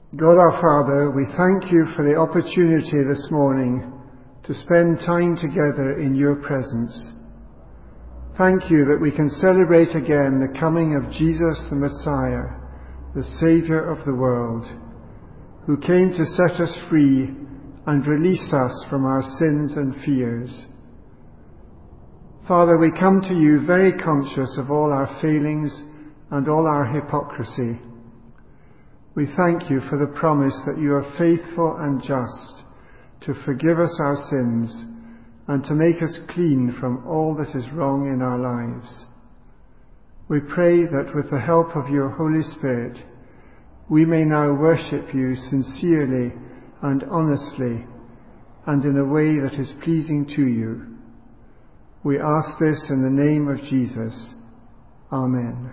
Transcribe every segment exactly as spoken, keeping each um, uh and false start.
God our Father, we thank you for the opportunity this morning to spend time together in your presence. Thank you that we can celebrate again the coming of Jesus the Messiah, the Saviour of the world, who came to set us free and release us from our sins and fears. Father, we come to you very conscious of all our failings and all our hypocrisy. We thank you for the promise that you are faithful and just to forgive us our sins and to make us clean from all that is wrong in our lives. We pray that with the help of your Holy Spirit, we may now worship you sincerely and honestly and in a way that is pleasing to you. We ask this in the name of Jesus. Amen.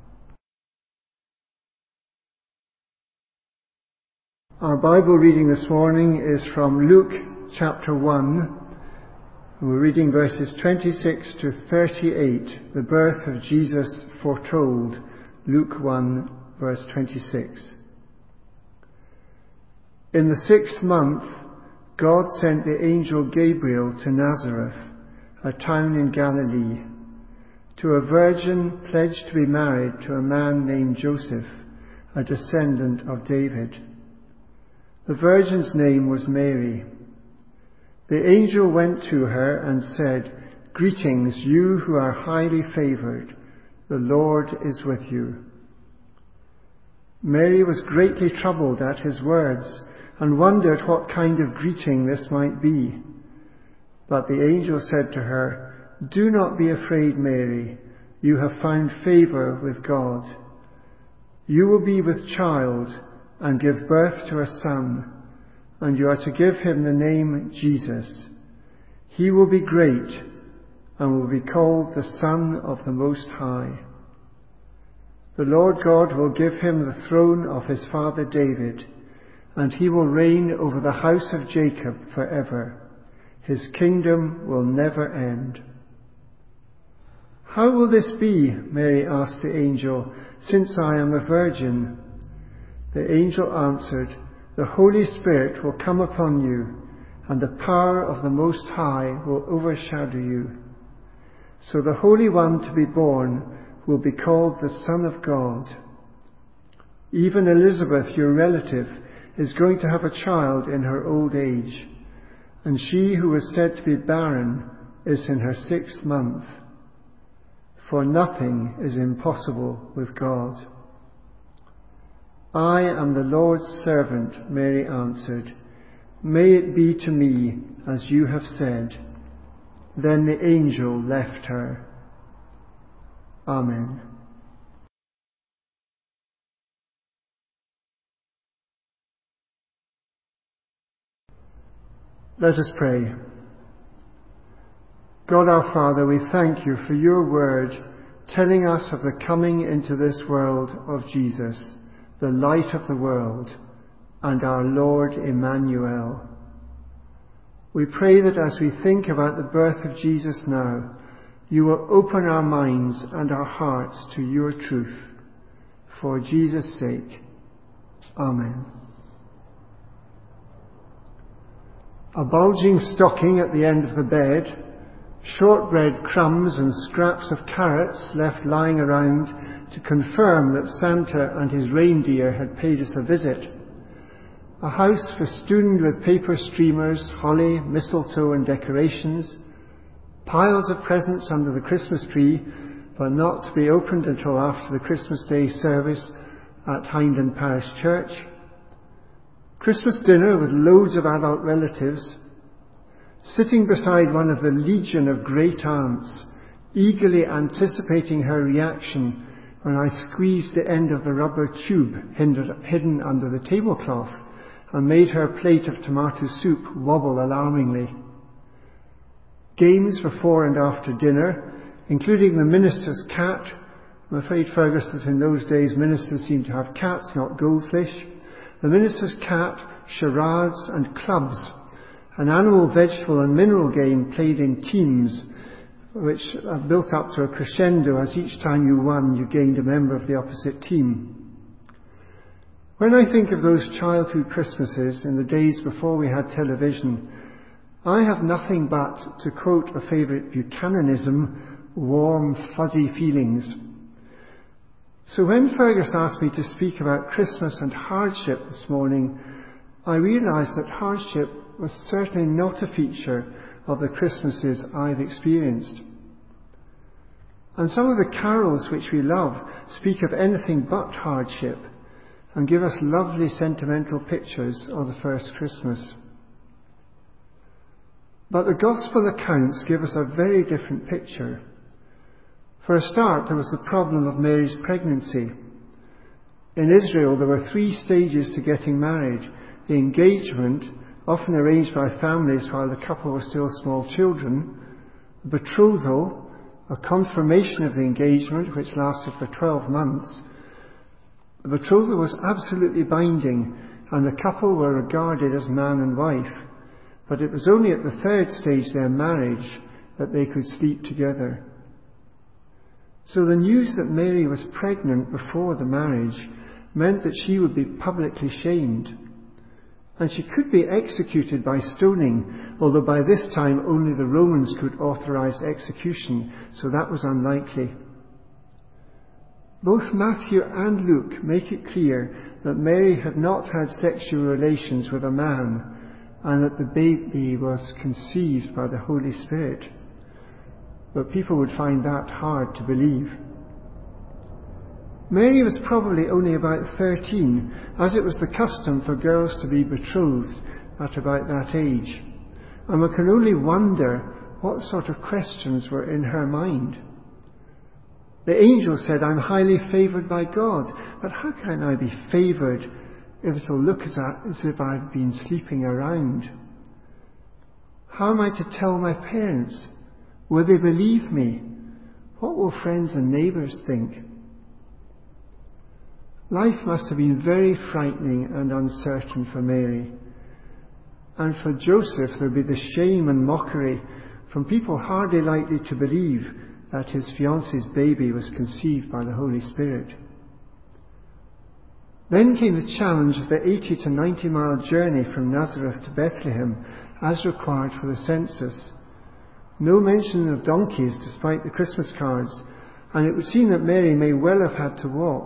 Our Bible reading this morning is from Luke chapter one. We're reading verses twenty-six to thirty-eight, the birth of Jesus foretold, Luke one, verse twenty-six. In the sixth month, God sent the angel Gabriel to Nazareth, a town in Galilee, to a virgin pledged to be married to a man named Joseph, a descendant of David. The virgin's name was Mary. The angel went to her and said, "Greetings, you who are highly favoured. The Lord is with you." Mary was greatly troubled at his words and wondered what kind of greeting this might be. But the angel said to her, "Do not be afraid, Mary. You have found favour with God. You will be with child and give birth to a son, and you are to give him the name Jesus. He will be great and will be called the Son of the Most High. The Lord God will give him the throne of his father David, and he will reign over the house of Jacob forever. His kingdom will never end." "How will this be?" Mary asked the angel, "since I am a virgin?" The angel answered, "The Holy Spirit will come upon you, and the power of the Most High will overshadow you. So the Holy One to be born will be called the Son of God. Even Elizabeth, your relative, is going to have a child in her old age, and she who was said to be barren is in her sixth month. For nothing is impossible with God." "I am the Lord's servant," Mary answered. "May it be to me as you have said." Then the angel left her. Amen. Let us pray. God our Father, we thank you for your word telling us of the coming into this world of Jesus, the light of the world, and our Lord Emmanuel. We pray that as we think about the birth of Jesus now, you will open our minds and our hearts to your truth. For Jesus' sake. Amen. A bulging stocking at the end of the bed, shortbread crumbs and scraps of carrots left lying around to confirm that Santa and his reindeer had paid us a visit. A house festooned with paper streamers, holly, mistletoe and decorations. Piles of presents under the Christmas tree, but not to be opened until after the Christmas Day service at Hindon Parish Church. Christmas dinner with loads of adult relatives. Sitting beside one of the legion of great aunts, eagerly anticipating her reaction when I squeezed the end of the rubber tube hidden under the tablecloth and made her plate of tomato soup wobble alarmingly. Games before and after dinner, including the minister's cat. I'm afraid, Fergus, that in those days ministers seemed to have cats, not goldfish. The minister's cat, charades and clubs, an animal, vegetable and mineral game played in teams, which built up to a crescendo as each time you won, you gained a member of the opposite team. When I think of those childhood Christmases in the days before we had television, I have nothing but, to quote a favourite Buchananism, warm, fuzzy feelings. So when Fergus asked me to speak about Christmas and hardship this morning, I realised that hardship was certainly not a feature of the Christmases I've experienced. And some of the carols which we love speak of anything but hardship and give us lovely sentimental pictures of the first Christmas. But the Gospel accounts give us a very different picture. For a start, there was the problem of Mary's pregnancy. In Israel, there were three stages to getting married. The engagement, often arranged by families while the couple were still small children. The betrothal, a confirmation of the engagement which lasted for twelve months. The betrothal was absolutely binding, and the couple were regarded as man and wife. But it was only at the third stage, their marriage, that they could sleep together. So the news that Mary was pregnant before the marriage meant that she would be publicly shamed. And she could be executed by stoning, although by this time only the Romans could authorize execution, so that was unlikely. Both Matthew and Luke make it clear that Mary had not had sexual relations with a man, and that the baby was conceived by the Holy Spirit. But people would find that hard to believe. Mary was probably only about thirteen, as it was the custom for girls to be betrothed at about that age. And one can only wonder what sort of questions were in her mind. The angel said, "I'm highly favoured by God, but how can I be favoured if it'll look as, as if I've been sleeping around? How am I to tell my parents? Will they believe me? What will friends and neighbours think?" Life must have been very frightening and uncertain for Mary. And for Joseph, there'll be the shame and mockery from people hardly likely to believe that his fiancée's baby was conceived by the Holy Spirit. Then came the challenge of the eighty to ninety mile journey from Nazareth to Bethlehem, as required for the census. No mention of donkeys despite the Christmas cards, and it would seem that Mary may well have had to walk.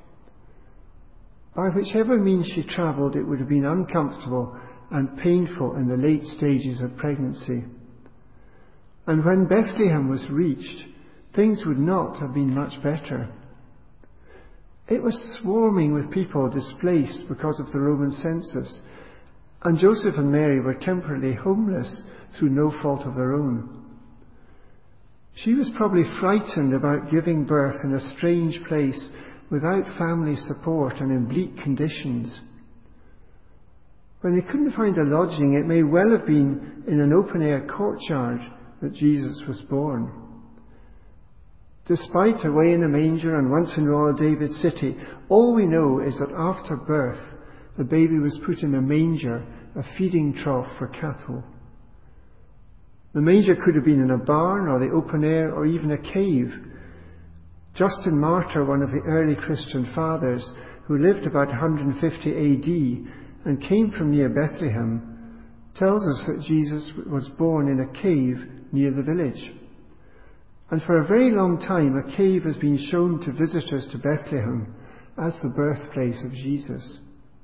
By whichever means she travelled, it would have been uncomfortable and painful in the late stages of pregnancy. And when Bethlehem was reached, things would not have been much better. It was swarming with people displaced because of the Roman census, and Joseph and Mary were temporarily homeless through no fault of their own. She was probably frightened about giving birth in a strange place without family support and in bleak conditions. When they couldn't find a lodging, it may well have been in an open-air courtyard that Jesus was born. Despite away in a manger and once in royal David's city, all we know is that after birth, the baby was put in a manger, a feeding trough for cattle. The manger could have been in a barn or the open air or even a cave. Justin Martyr, one of the early Christian fathers, who lived about one hundred fifty A D and came from near Bethlehem, tells us that Jesus was born in a cave near the village. And for a very long time, a cave has been shown to visitors to Bethlehem as the birthplace of Jesus.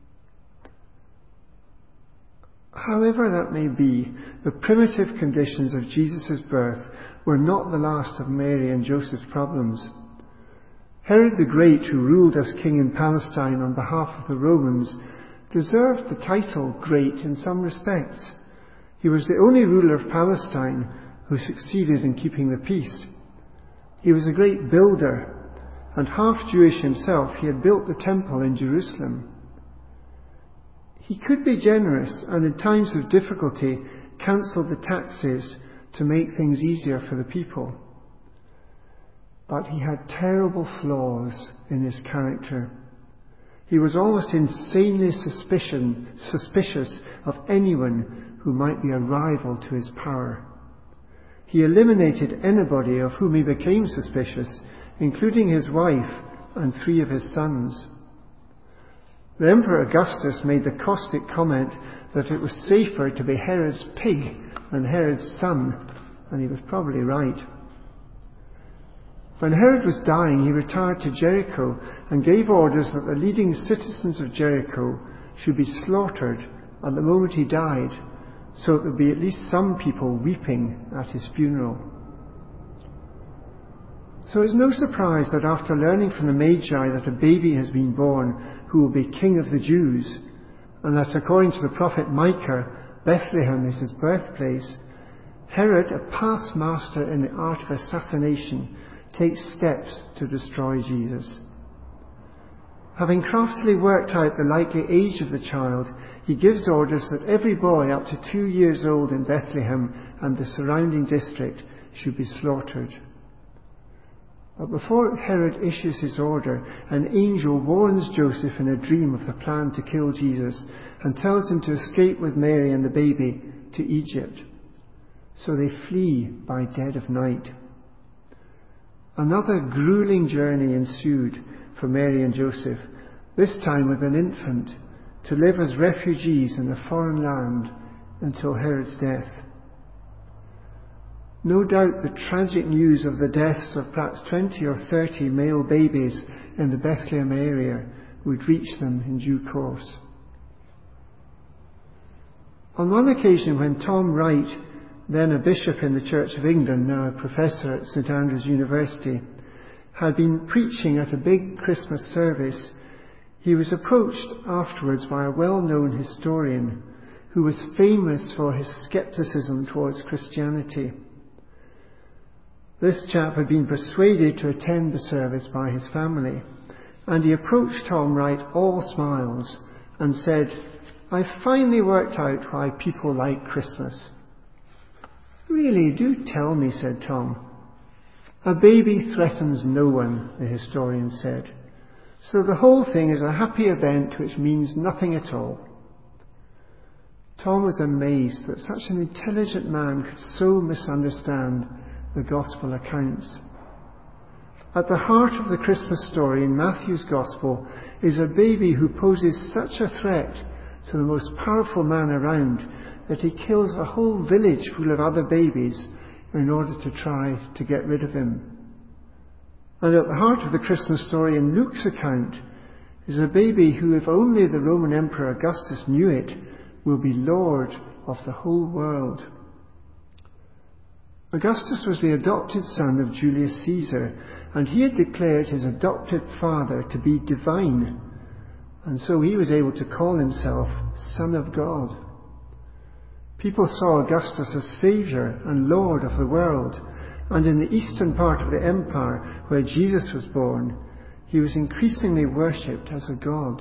However that may be, the primitive conditions of Jesus' birth were not the last of Mary and Joseph's problems. Herod the Great, who ruled as king in Palestine on behalf of the Romans, deserved the title great in some respects. He was the only ruler of Palestine who succeeded in keeping the peace. He was a great builder, and half Jewish himself, he had built the temple in Jerusalem. He could be generous and in times of difficulty cancel the taxes to make things easier for the people. But he had terrible flaws in his character. He was almost insanely suspicion, suspicious of anyone who might be a rival to his power. He eliminated anybody of whom he became suspicious, including his wife and three of his sons. The Emperor Augustus made the caustic comment that it was safer to be Herod's pig than Herod's son, and he was probably right. When Herod was dying, he retired to Jericho and gave orders that the leading citizens of Jericho should be slaughtered at the moment he died, so that there would be at least some people weeping at his funeral. So it's no surprise that after learning from the Magi that a baby has been born who will be King of the Jews, and that according to the prophet Micah, Bethlehem is his birthplace, Herod, a past master in the art of assassination, takes steps to destroy Jesus. Having craftily worked out the likely age of the child, he gives orders that every boy up to two years old in Bethlehem and the surrounding district should be slaughtered. But before Herod issues his order, an angel warns Joseph in a dream of the plan to kill Jesus and tells him to escape with Mary and the baby to Egypt. So they flee by dead of night. Another grueling journey ensued for Mary and Joseph, this time with an infant, to live as refugees in a foreign land until Herod's death. No doubt the tragic news of the deaths of perhaps twenty or thirty male babies in the Bethlehem area would reach them in due course. On one occasion when Tom Wright, then a bishop in the Church of England, now a professor at St Andrews University, had been preaching at a big Christmas service, he was approached afterwards by a well-known historian who was famous for his scepticism towards Christianity. This chap had been persuaded to attend the service by his family, and he approached Tom Wright all smiles and said, "I finally worked out why people like Christmas." "Really, do tell me," said Tom. "A baby threatens no one," the historian said. "So the whole thing is a happy event which means nothing at all." Tom was amazed that such an intelligent man could so misunderstand the Gospel accounts. At the heart of the Christmas story in Matthew's Gospel is a baby who poses such a threat to the most powerful man around that he kills a whole village full of other babies in order to try to get rid of him. And at the heart of the Christmas story in Luke's account is a baby who, if only the Roman Emperor Augustus knew it, will be Lord of the whole world. Augustus was the adopted son of Julius Caesar, and he had declared his adopted father to be divine, and so he was able to call himself Son of God. People saw Augustus as Saviour and Lord of the world, and in the eastern part of the empire, where Jesus was born, he was increasingly worshipped as a god.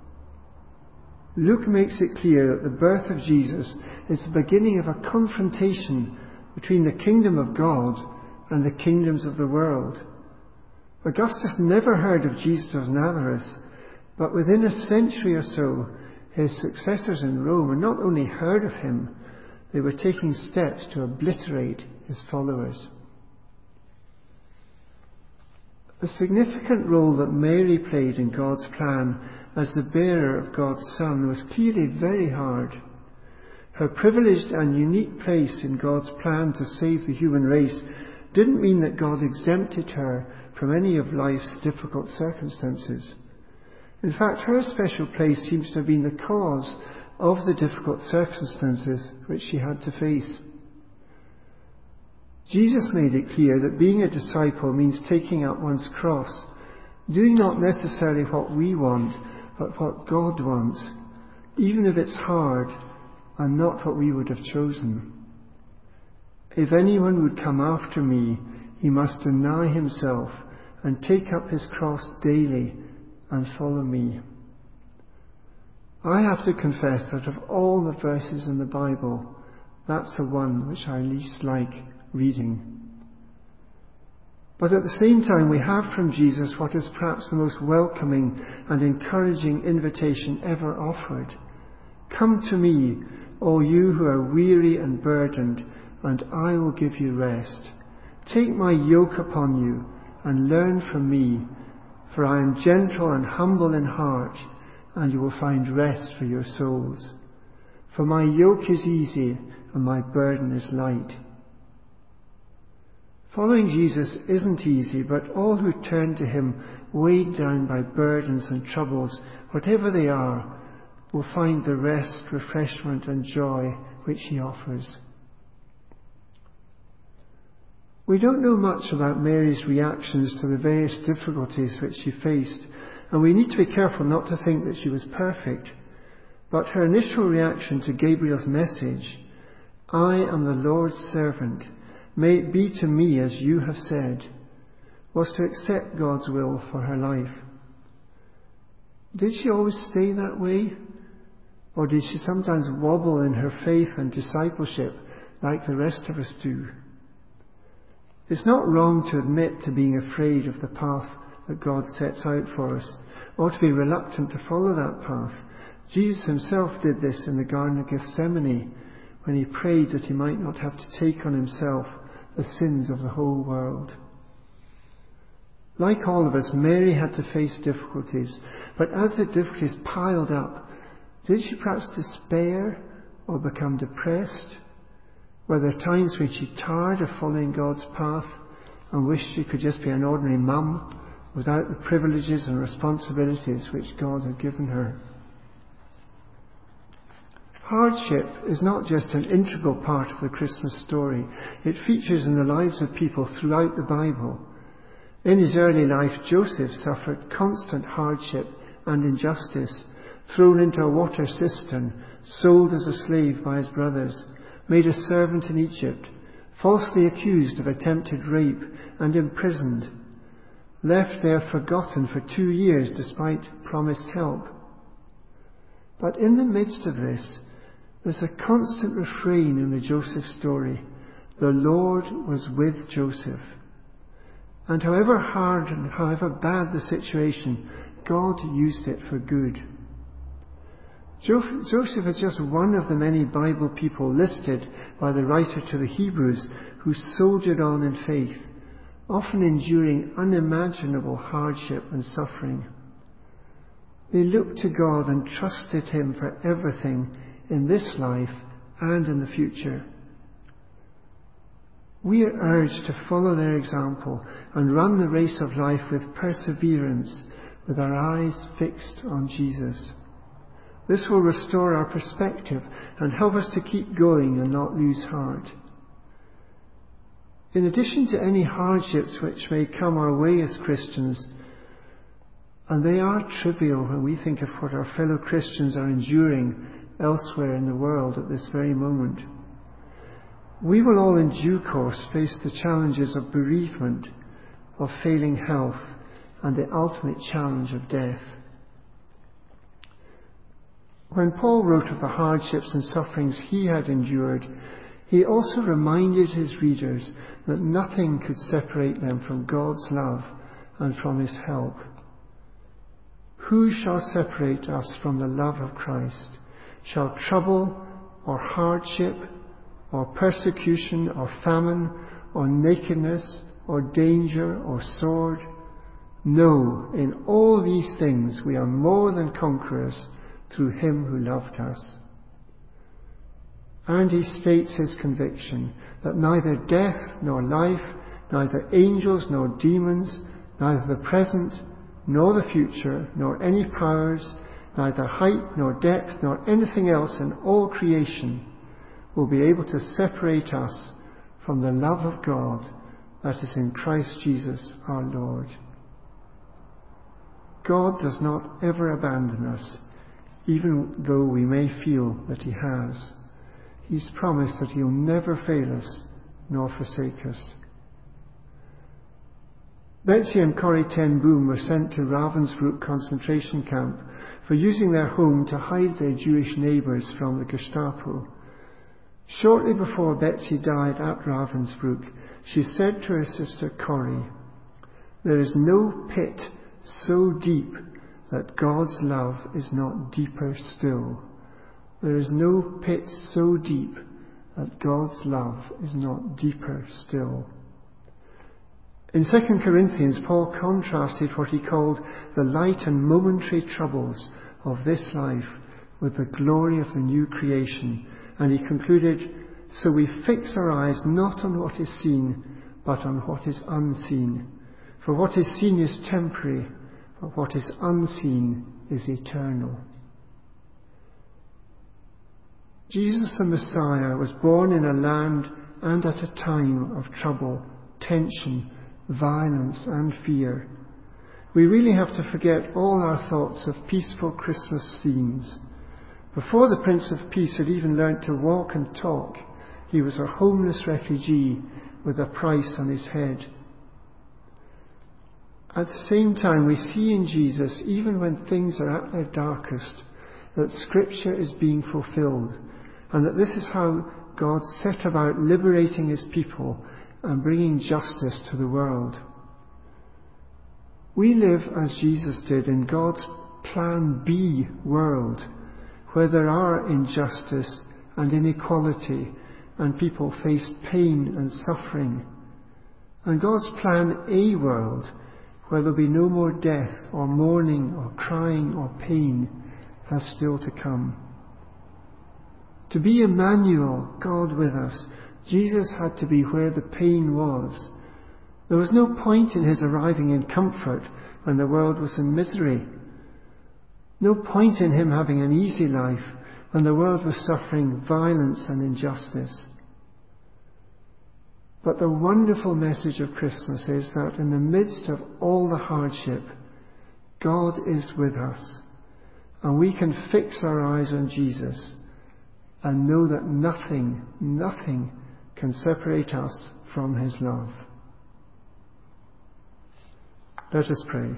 Luke makes it clear that the birth of Jesus is the beginning of a confrontation between the kingdom of God and the kingdoms of the world. Augustus never heard of Jesus of Nazareth, but within a century or so, his successors in Rome had not only heard of him, they were taking steps to obliterate his followers. The significant role that Mary played in God's plan as the bearer of God's Son was clearly very hard. Her privileged and unique place in God's plan to save the human race didn't mean that God exempted her from any of life's difficult circumstances. In fact, her special place seems to have been the cause of the difficult circumstances which she had to face. Jesus made it clear that being a disciple means taking up one's cross, doing not necessarily what we want, but what God wants, even if it's hard and not what we would have chosen. If anyone would come after me, he must deny himself and take up his cross daily and follow me. I have to confess that of all the verses in the Bible, that's the one which I least like reading. But at the same time, we have from Jesus what is perhaps the most welcoming and encouraging invitation ever offered. Come to me, all you who are weary and burdened, and I will give you rest. Take my yoke upon you and learn from me, for I am gentle and humble in heart, and you will find rest for your souls. For my yoke is easy and my burden is light. Following Jesus isn't easy, but all who turn to him, weighed down by burdens and troubles, whatever they are, will find the rest, refreshment and joy which he offers. We don't know much about Mary's reactions to the various difficulties which she faced, and we need to be careful not to think that she was perfect. But her initial reaction to Gabriel's message, "I am the Lord's servant, may it be to me as you have said," was to accept God's will for her life. Did she always stay that way? Or did she sometimes wobble in her faith and discipleship like the rest of us do? It's not wrong to admit to being afraid of the path that God sets out for us, or to be reluctant to follow that path. Jesus himself did this in the Garden of Gethsemane when he prayed that he might not have to take on himself the sins of the whole world. Like all of us, Mary had to face difficulties, but as the difficulties piled up, did she perhaps despair or become depressed? Were there times when she tired of following God's path and wished she could just be an ordinary mum without the privileges and responsibilities which God had given her? Hardship is not just an integral part of the Christmas story. It features in the lives of people throughout the Bible. In his early life, Joseph suffered constant hardship and injustice, thrown into a water cistern, sold as a slave by his brothers, made a servant in Egypt, falsely accused of attempted rape and imprisoned, left there forgotten for two years despite promised help. But in the midst of this, there's a constant refrain in the Joseph story. The Lord was with Joseph. And however hard and however bad the situation, God used it for good. Joseph is just one of the many Bible people listed by the writer to the Hebrews who soldiered on in faith, often enduring unimaginable hardship and suffering. They looked to God and trusted him for everything in this life and in the future. We are urged to follow their example and run the race of life with perseverance, with our eyes fixed on Jesus. This will restore our perspective and help us to keep going and not lose heart. In addition to any hardships which may come our way as Christians, and they are trivial when we think of what our fellow Christians are enduring elsewhere in the world at this very moment, we will all in due course face the challenges of bereavement, of failing health, and the ultimate challenge of death. When Paul wrote of the hardships and sufferings he had endured, he also reminded his readers that nothing could separate them from God's love and from his help. Who shall separate us from the love of Christ? Shall trouble or hardship or persecution or famine or nakedness or danger or sword? No, in all these things we are more than conquerors through him who loved us. And he states his conviction that neither death nor life, neither angels nor demons, neither the present nor the future, nor any powers, neither height nor depth nor anything else in all creation will be able to separate us from the love of God that is in Christ Jesus our Lord. God does not ever abandon us, even though we may feel that he has. He's promised that he'll never fail us nor forsake us. Betsy and Corrie ten Boom were sent to Ravensbrück concentration camp for using their home to hide their Jewish neighbours from the Gestapo. Shortly before Betsy died at Ravensbrück, she said to her sister Corrie, "There is no pit so deep that God's love is not deeper still. There is no pit so deep that God's love is not deeper still." In Second Corinthians, Paul contrasted what he called the light and momentary troubles of this life with the glory of the new creation. And he concluded, so we fix our eyes not on what is seen, but on what is unseen. For what is seen is temporary, but what is unseen is eternal. Jesus the Messiah was born in a land and at a time of trouble, tension, violence and fear. We really have to forget all our thoughts of peaceful Christmas scenes. Before the Prince of Peace had even learnt to walk and talk, he was a homeless refugee with a price on his head. At the same time, we see in Jesus, even when things are at their darkest, that Scripture is being fulfilled, and that this is how God set about liberating his people and bringing justice to the world. We live as Jesus did in God's plan B world, where there are injustice and inequality and people face pain and suffering. And God's plan A world, where there'll be no more death or mourning or crying or pain, has still to come. To be Emmanuel, God with us, Jesus had to be where the pain was. There was no point in his arriving in comfort when the world was in misery. No point in him having an easy life when the world was suffering violence and injustice. But the wonderful message of Christmas is that in the midst of all the hardship, God is with us, and we can fix our eyes on Jesus and know that nothing, nothing can separate us from his love. Let us pray.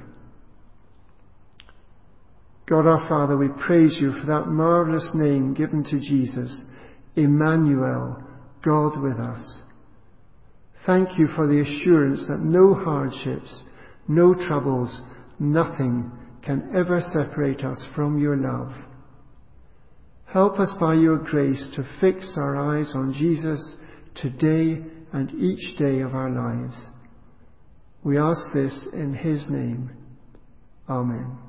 God our Father, we praise you for that marvellous name given to Jesus, Emmanuel, God with us. Thank you for the assurance that no hardships, no troubles, nothing can ever separate us from your love. Help us by your grace to fix our eyes on Jesus today and each day of our lives. We ask this in his name. Amen.